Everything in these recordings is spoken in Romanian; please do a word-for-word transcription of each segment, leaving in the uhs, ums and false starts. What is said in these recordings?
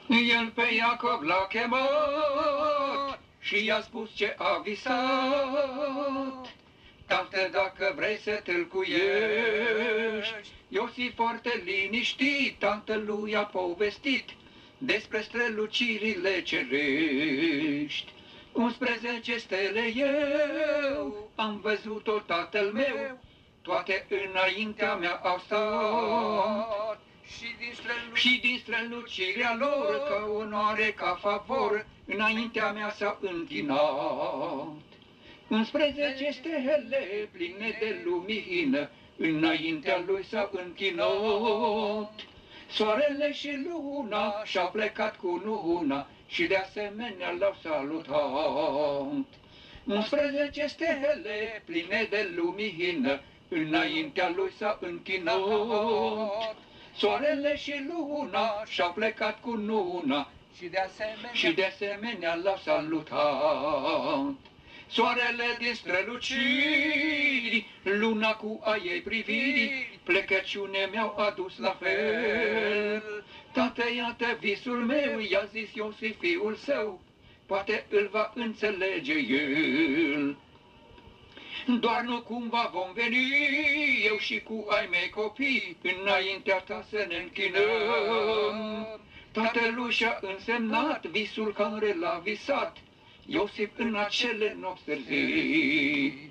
El pe Iacov l-a chemat și i-a spus ce a visat. Tată, dacă vrei să tâlcuiești, Iosif foarte liniștit tatălui a povestit despre strălucirile cerești. Unsprezece stele eu am văzut-o, tatăl meu, toate înaintea mea au stat. Și din, străluc... și din strălucirea lor, ca onoare, ca favor, înaintea mea s-au închinat. Unsprezece stele pline de lumină, înaintea lui s-au închinat. Soarele și luna și-au plecat cu luna și de asemenea l-au salutat. Unsprezece stele pline de lumină, înaintea lui s-au închinat. Soarele și luna și-au plecat cu luna și de asemenea, și de asemenea l-au salutat. Soarele din străluciri, luna cu a ei priviri, plecăciune mi-au adus la fel. Tată, iată visul meu, i-a zis Iosif fiul său, poate îl va înțelege el. Doar nu cumva vom veni, eu și cu ai mei copii, înaintea ta să ne închinăm. Tatălui și-a însemnat visul care l-a visat Iosif în acele nopți târzii.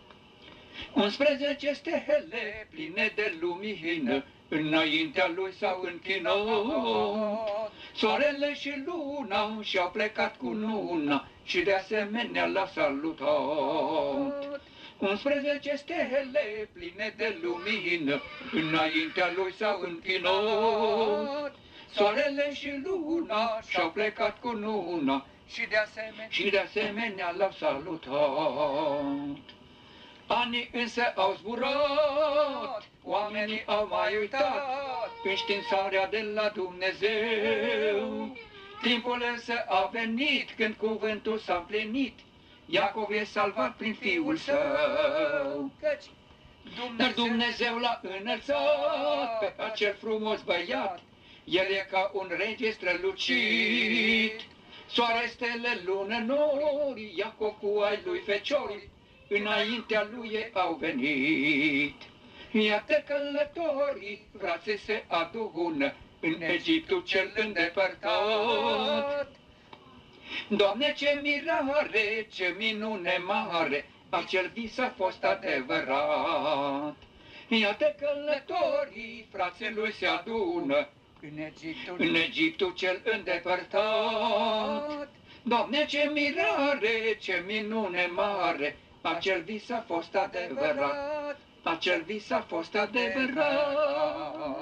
Unsprezece stele pline de lumină, înaintea lui s-au închinat. Soarele și luna și-au plecat cu luna și de asemenea l-a salutat. Unsprezece stele pline de lumină, înaintea lui s-au închinat. Soarele și luna și-au plecat cu luna și de asemenea, și de asemenea l-au salutat. Anii însă au zburat, oamenii au mai uitat înștiințarea de la Dumnezeu. Timpul însă a venit când cuvântul s-a împlinit, Iacov e salvat prin fiul său. Căci Dar Dumnezeu, Dumnezeu l-a înălțat pe acel frumos băiat, el e ca un rege strălucit. Soare, stele, lună, nori, Iacov cu ai lui feciori, înaintea lui au venit. Iată călătorii, frații se adună în Egiptul cel îndepărtat. Doamne, ce mirare, ce minune mare, acel vis a fost adevărat. Iată călătorii, frații lui se adună în Egiptul, în Egiptul cel îndepărtat. Doamne, ce mirare, ce minune mare, acel vis a fost adevărat, acel vis a fost adevărat.